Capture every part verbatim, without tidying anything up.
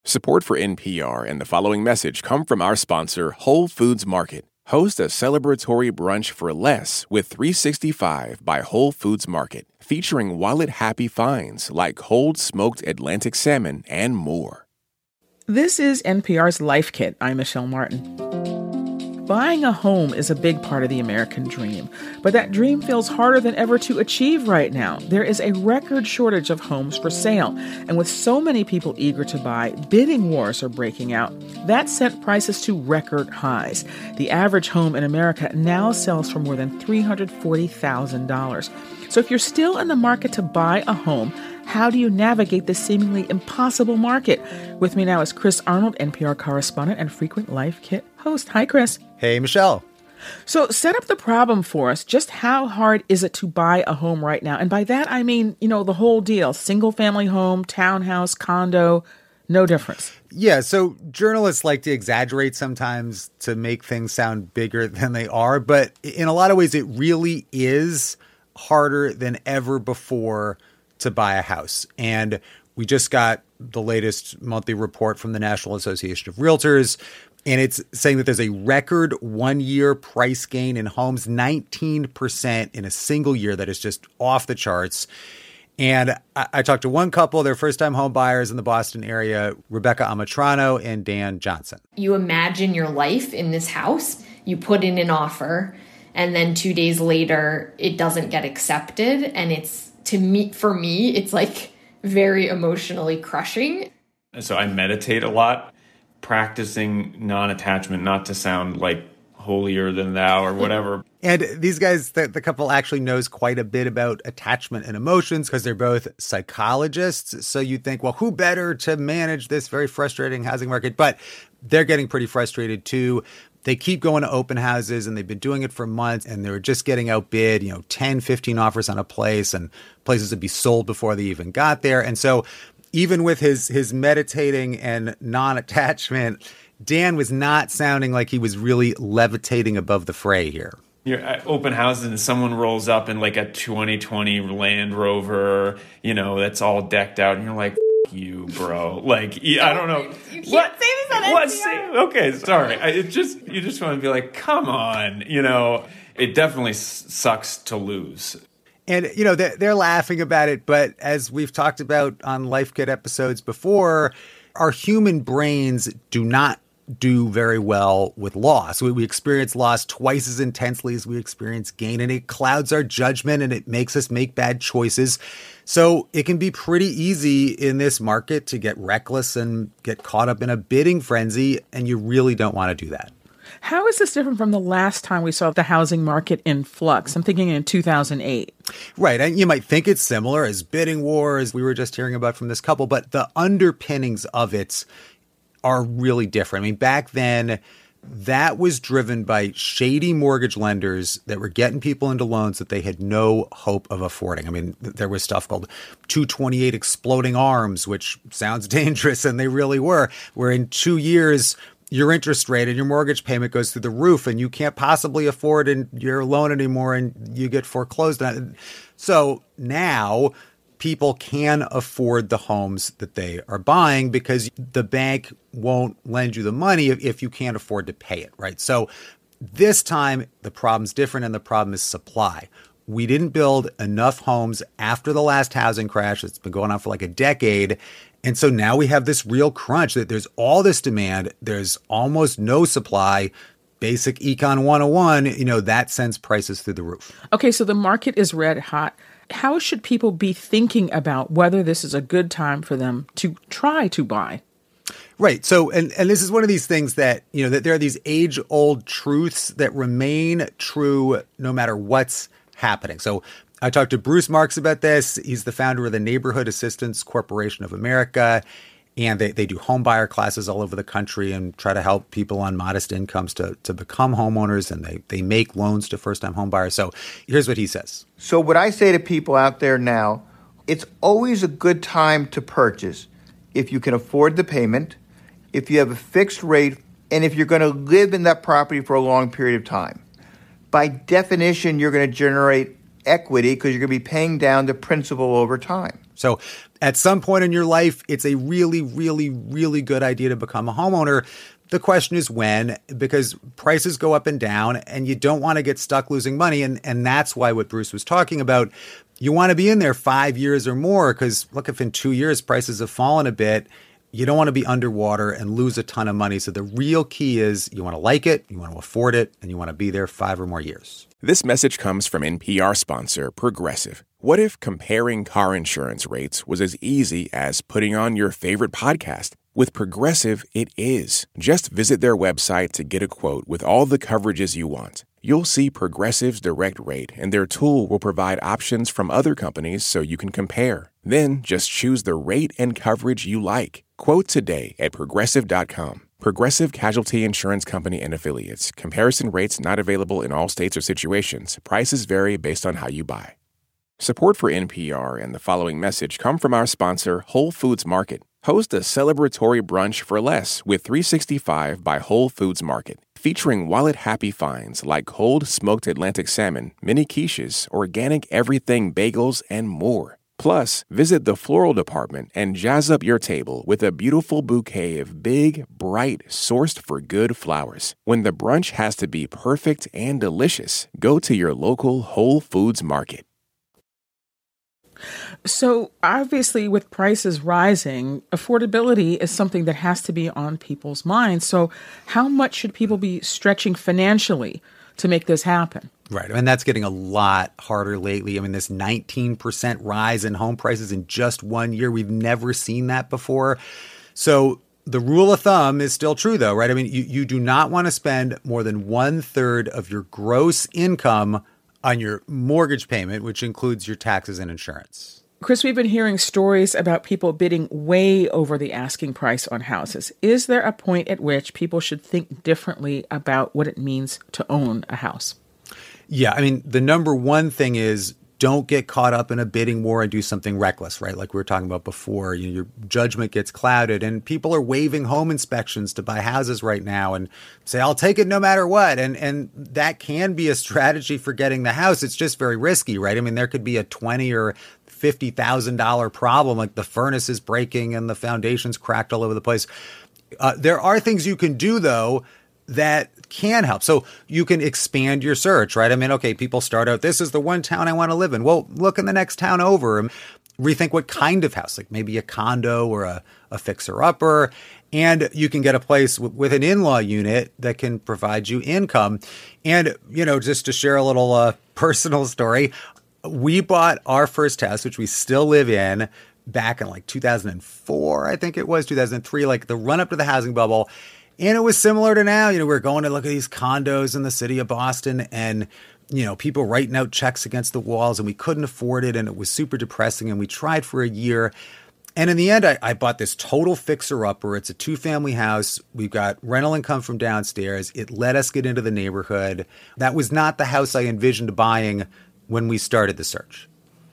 Support for N P R and the following message come from our sponsor, Whole Foods Market. Host a celebratory brunch for less with three sixty-five by Whole Foods Market, featuring wallet-happy finds like cold smoked Atlantic salmon and more. This is N P R's Life Kit. I'm Michelle Martin. Buying a home is a big part of the American dream, but that dream feels harder than ever to achieve right now. There is a record shortage of homes for sale, and with so many people eager to buy, bidding wars are breaking out. That sent prices to record highs. The average home in America now sells for more than three hundred forty thousand dollars. So if you're still in the market to buy a home, how do you navigate this seemingly impossible market? With me now is Chris Arnold, N P R correspondent and frequent Life Kit host. Hi, Chris. Hey, Michelle. So set up the problem for us. Just how hard is it to buy a home right now? And by that, I mean, you know, the whole deal. Single family home, townhouse, condo, no difference. Yeah, so journalists like to exaggerate sometimes to make things sound bigger than they are. But in a lot of ways, it really is harder than ever before to buy a house. And we just got the latest monthly report from the National Association of Realtors, and it's saying that there's a record one-year price gain in homes, nineteen percent in a single year. That is just off the charts. And I, I talked to one couple, they're first-time home buyers in the Boston area, Rebecca Amatrano and Dan Johnson. You imagine your life in this house, you put in an offer, and then two days later, it doesn't get accepted, and it's To me, for me, it's like very emotionally crushing. So I meditate a lot, practicing non-attachment, not to sound like holier than thou or whatever. And these guys, the, the couple actually knows quite a bit about attachment and emotions because they're both psychologists. So you think, well, who better to manage this very frustrating housing market? But they're getting pretty frustrated too. They keep going to open houses, and they've been doing it for months, and they're just getting outbid, you know, ten, fifteen offers on a place, and places would be sold before they even got there. And so even with his his meditating and non-attachment, Dan was not sounding like he was really levitating above the fray here. You're at open houses and someone rolls up in like a twenty twenty Land Rover, you know, that's all decked out, and you're like, you, bro. Like, I don't know. You can't what? say this on What? N P R. Okay, sorry. I, it just you just want to be like, come on. You know, it definitely s- sucks to lose. And, you know, they're, they're laughing about it. But as we've talked about on Life Kit episodes before, our human brains do not do very well with loss. We, we experience loss twice as intensely as we experience gain, and it clouds our judgment and it makes us make bad choices. So it can be pretty easy in this market to get reckless and get caught up in a bidding frenzy, and you really don't want to do that. How is this different from the last time we saw the housing market in flux? I'm thinking in two thousand eight. Right. And you might think it's similar as bidding wars we were just hearing about from this couple, but the underpinnings of it are really different. I mean, back then, that was driven by shady mortgage lenders that were getting people into loans that they had no hope of affording. I mean, there was stuff called two twenty-eight exploding arms, which sounds dangerous, and they really were, where in two years, your interest rate and your mortgage payment goes through the roof, and you can't possibly afford your loan anymore, and you get foreclosed on. So now people can afford the homes that they are buying because the bank won't lend you the money if, if you can't afford to pay it, right? So this time, the problem's different, and the problem is supply. We didn't build enough homes after the last housing crash that's been going on for like a decade. And so now we have this real crunch that there's all this demand. There's almost no supply. Basic Econ one oh one, you know, that sends prices through the roof. Okay, so the market is red hot. How should people be thinking about whether this is a good time for them to try to buy? Right. So, and, and this is one of these things that, you know, that there are these age-old truths that remain true no matter what's happening. So I talked to Bruce Marks about this. He's the founder of the Neighborhood Assistance Corporation of America. And they, they do home buyer classes all over the country and try to help people on modest incomes to, to become homeowners. And they, they make loans to first-time home buyers. So here's what he says. So what I say to people out there now, it's always a good time to purchase if you can afford the payment, if you have a fixed rate, and if you're going to live in that property for a long period of time. By definition, you're going to generate equity because you're going to be paying down the principal over time. So at some point in your life, it's a really, really, really good idea to become a homeowner. The question is when, because prices go up and down and you don't want to get stuck losing money. And, and that's why what Bruce was talking about, you want to be in there five years or more because look, if in two years prices have fallen a bit, you don't want to be underwater and lose a ton of money. So the real key is you want to like it, you want to afford it, and you want to be there five or more years. This message comes from N P R sponsor Progressive. What if comparing car insurance rates was as easy as putting on your favorite podcast? With Progressive, it is. Just visit their website to get a quote with all the coverages you want. You'll see Progressive's direct rate, and their tool will provide options from other companies so you can compare. Then just choose the rate and coverage you like. Quote today at progressive dot com. Progressive Casualty Insurance Company and Affiliates. Comparison rates not available in all states or situations. Prices vary based on how you buy. Support for N P R and the following message come from our sponsor, Whole Foods Market. Host a celebratory brunch for less with three sixty-five by Whole Foods Market, featuring wallet-happy finds like cold smoked Atlantic salmon, mini quiches, organic everything bagels, and more. Plus, visit the floral department and jazz up your table with a beautiful bouquet of big, bright, sourced-for-good flowers. When the brunch has to be perfect and delicious, go to your local Whole Foods Market. So obviously with prices rising, affordability is something that has to be on people's minds. So how much should people be stretching financially to make this happen? Right. And that's getting a lot harder lately. I mean, this nineteen percent rise in home prices in just one year, we've never seen that before. So the rule of thumb is still true, though, right? I mean, you, you do not want to spend more than one third of your gross income on your mortgage payment, which includes your taxes and insurance. Chris, we've been hearing stories about people bidding way over the asking price on houses. Is there a point at which people should think differently about what it means to own a house? Yeah, I mean, the number one thing is don't get caught up in a bidding war and do something reckless, right? Like we were talking about before, you know, your judgment gets clouded and people are waiving home inspections to buy houses right now and say, I'll take it no matter what. And and that can be a strategy for getting the house. It's just very risky, right? I mean, there could be a twenty or fifty thousand dollars problem, like the furnace is breaking and the foundation's cracked all over the place. Uh, there are things you can do, though, that can help. So you can expand your search, right? I mean, okay, people start out, this is the one town I want to live in. Well, look in the next town over and rethink what kind of house, like maybe a condo or a, a fixer-upper. And you can get a place w- with an in-law unit that can provide you income. And, you know, just to share a little uh, personal story, we bought our first house, which we still live in, back in like two thousand four, I think it was, two thousand three, like the run up to the housing bubble. And it was similar to now. You know, we we're going to look at these condos in the city of Boston and, you know, people writing out checks against the walls and we couldn't afford it. And it was super depressing. And we tried for a year. And in the end, I, I bought this total fixer-upper. It's a two-family house. We've got rental income from downstairs. It let us get into the neighborhood. That was not the house I envisioned buying when we started the search.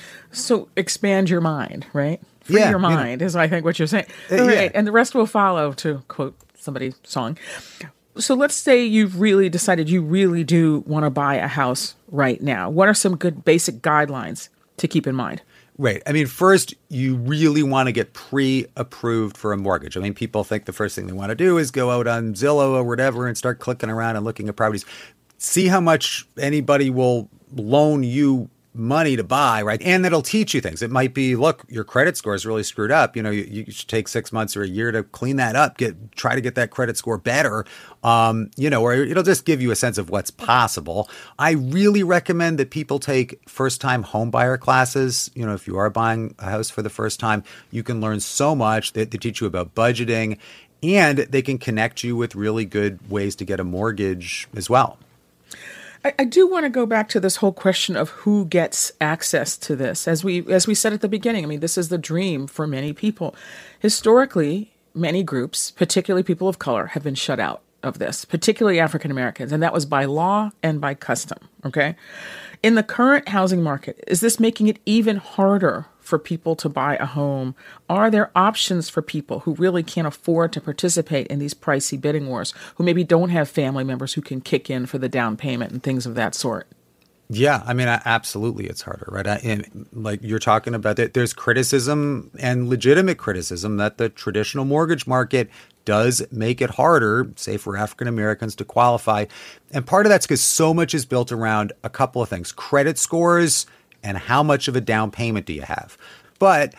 So expand your mind, right? Free Yeah, your you know. mind is, I think, what you're saying. Uh, All yeah. right, and the rest will follow, to quote somebody's song. So let's say you've really decided you really do want to buy a house right now. What are some good basic guidelines to keep in mind? Right. I mean, first, you really want to get pre-approved for a mortgage. I mean, people think the first thing they want to do is go out on Zillow or whatever and start clicking around and looking at properties. See how much anybody will loan you money to buy, right? And that'll teach you things. It might be, look, your credit score is really screwed up. You know, you, you should take six months or a year to clean that up, get try to get that credit score better. Um, you know, or it'll just give you a sense of what's possible. I really recommend that people take first-time home buyer classes. You know, if you are buying a house for the first time, you can learn so much. They, they teach you about budgeting, and they can connect you with really good ways to get a mortgage as well. I, I do want to go back to this whole question of who gets access to this. As we as we said at the beginning, I mean, this is the dream for many people. Historically, many groups, particularly people of color, have been shut out of this, particularly African Americans, and that was by law and by custom, okay? In the current housing market, is this making it even harder for people to buy a home? Are there options for people who really can't afford to participate in these pricey bidding wars, who maybe don't have family members who can kick in for the down payment and things of that sort? Yeah, I mean, absolutely, it's harder, right? And like you're talking about, it, there's criticism and legitimate criticism that the traditional mortgage market does make it harder, say, for African Americans to qualify. And part of that's because so much is built around a couple of things: credit scores and how much of a down payment do you have. But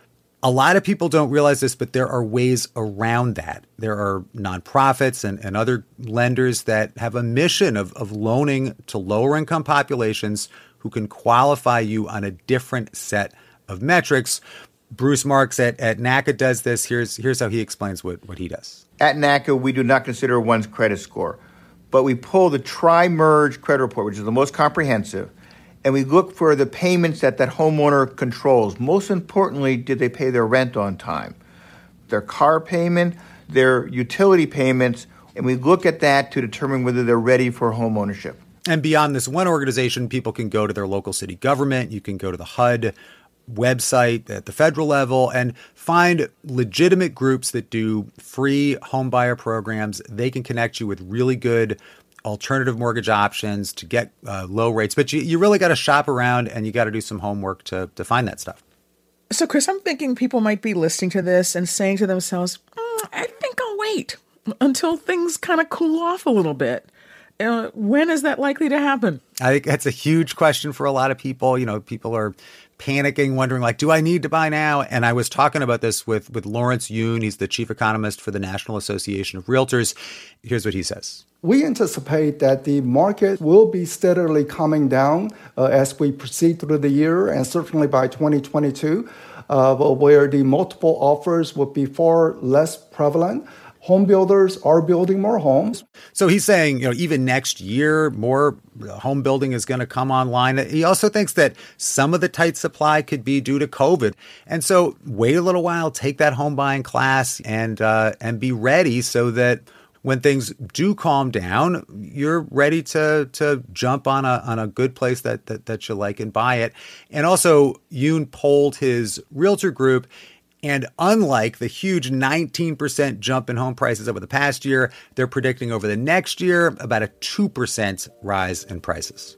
a lot of people don't realize this, but there are ways around that. There are nonprofits and, and other lenders that have a mission of, of loaning to lower income populations who can qualify you on a different set of metrics. Bruce Marks at, at NACA does this. Here's, here's how he explains what, what he does. At NACA, we do not consider one's credit score, but we pull the tri-merge credit report, which is the most comprehensive, and we look for the payments that that homeowner controls. Most importantly, did they pay their rent on time? Their car payment, their utility payments, and we look at that to determine whether they're ready for home ownership. And beyond this one organization, people can go to their local city government. You can go to the H U D website at the federal level and find legitimate groups that do free home buyer programs. They can connect you with really good alternative mortgage options to get uh, low rates. But you, you really got to shop around and you got to do some homework to, to find that stuff. So, Chris, I'm thinking people might be listening to this and saying to themselves, mm, I think I'll wait until things kind of cool off a little bit. Uh, when is that likely to happen? I think that's a huge question for a lot of people. You know, people are panicking, wondering, like, do I need to buy now? And I was talking about this with, with Lawrence Yun. He's the chief economist for the National Association of Realtors. Here's what he says. We anticipate that the market will be steadily coming down uh, as we proceed through the year, and certainly by twenty twenty-two, uh, where the multiple offers will be far less prevalent. Home builders are building more homes. So he's saying, you know, even next year, more home building is going to come online. He also thinks that some of the tight supply could be due to COVID. And so wait a little while, take that home buying class and uh, and be ready so that when things do calm down, you're ready to to jump on a on a good place that that, that you like and buy it. And also, Yoon polled his realtor group. And unlike the huge nineteen percent jump in home prices over the past year, they're predicting over the next year about a two percent rise in prices.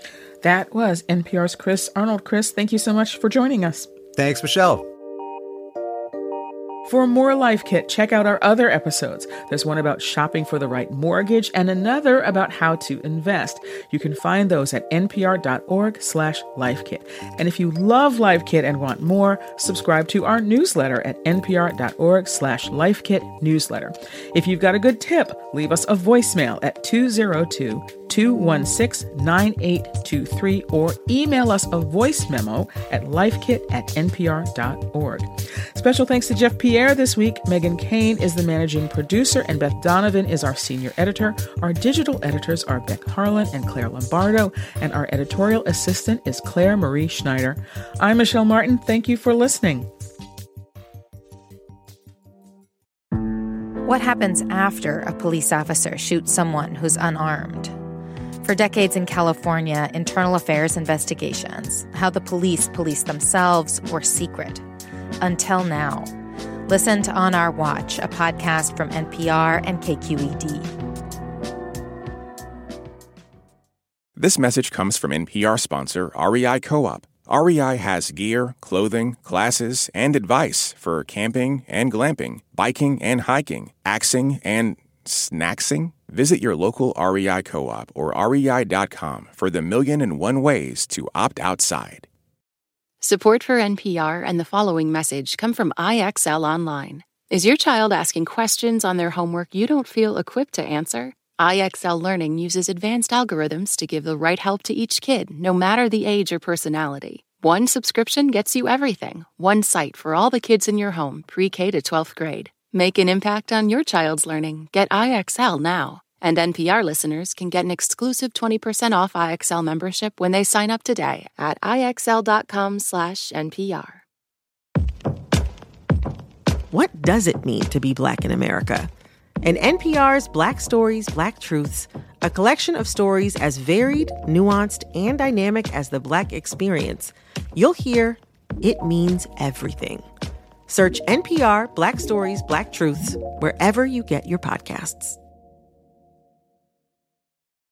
That was N P R's Chris Arnold. Chris, thank you so much for joining us. Thanks, Michelle. For more Life Kit, check out our other episodes. There's one about shopping for the right mortgage and another about how to invest. You can find those at npr.org slash lifekit. And if you love Life Kit and want more, subscribe to our newsletter at npr.org slash lifekit newsletter. If you've got a good tip, leave us a voicemail at two oh two, two one six, nine eight two three or email us a voice memo at lifekit at npr.org. Special thanks to Jeff Pierre this week. Megan Kane is the managing producer and Beth Donovan is our senior editor. Our digital editors are Beck Harlan and Claire Lombardo, and our editorial assistant is Claire Marie Schneider. I'm Michelle Martin. Thank you for listening. What happens after a police officer shoots someone who's unarmed? For decades in California, internal affairs investigations, how the police police themselves, were secret. Until now. Listen to On Our Watch, a podcast from N P R and K Q E D. This message comes from N P R sponsor R E I Co-op. R E I has gear, clothing, classes, and advice for camping and glamping, biking and hiking, axing and snacksing. Visit your local R E I Co-op or R E I dot com for the million and one ways to opt outside. Support for N P R and the following message come from I X L Online. Is your child asking questions on their homework you don't feel equipped to answer? I X L Learning uses advanced algorithms to give the right help to each kid, no matter the age or personality. One subscription gets you everything. One site for all the kids in your home, pre-K to twelfth grade. Make an impact on your child's learning. Get I X L now. And N P R listeners can get an exclusive twenty percent off I X L membership when they sign up today at ixl.com slash NPR. What does it mean to be Black in America? In N P R's Black Stories, Black Truths, a collection of stories as varied, nuanced, and dynamic as the Black experience, you'll hear it means everything. Search N P R Black Stories, Black Truths wherever you get your podcasts.